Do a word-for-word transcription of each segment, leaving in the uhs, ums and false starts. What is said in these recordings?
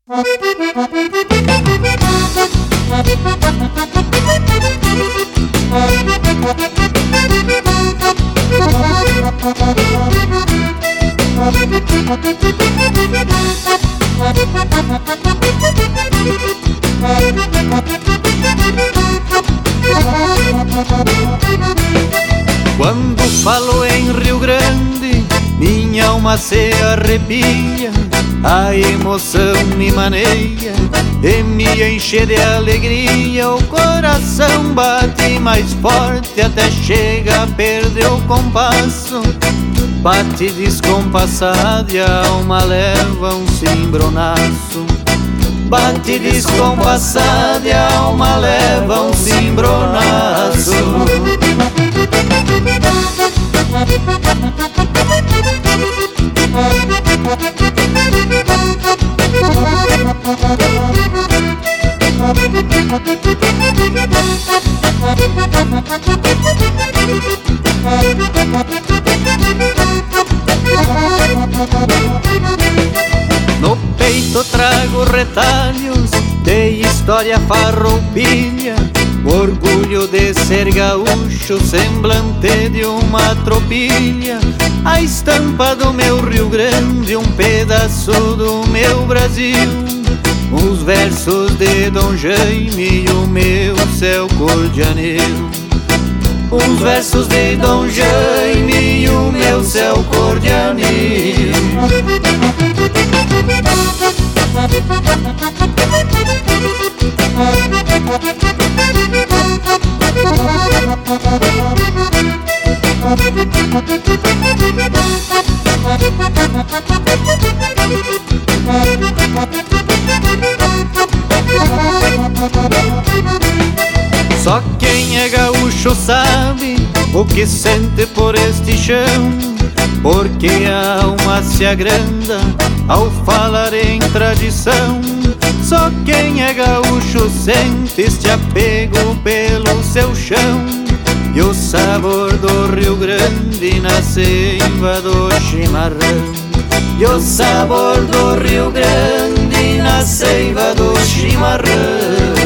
Quando falo em Rio Grande, minha alma se arrepia, a emoção me maneia e me enche de alegria. O coração bate mais forte até chega a perder o compasso. Bate descompassado e a alma leva um cimbronaço. Bate descompassado e a alma leva um cimbronaço. No peito trago retalhos de história farroupilha, orgulho de ser gaúcho, semblante de uma tropilha, a estampa do meu Rio Grande, um pedaço do meu Brasil. Os versos de Dom Jaime e o meu céu cor de anil. Os versos de Dom Jaime e o meu céu cor de anil. Só quem é gaúcho sabe o que sente por este chão, porque a alma se agranda ao falar em tradição. Só quem é gaúcho sente este apego pelo seu chão, e o sabor do Rio Grande na seiva do chimarrão. E o sabor do Rio Grande na seiva do chimarrão.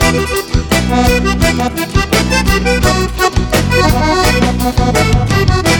Thank you.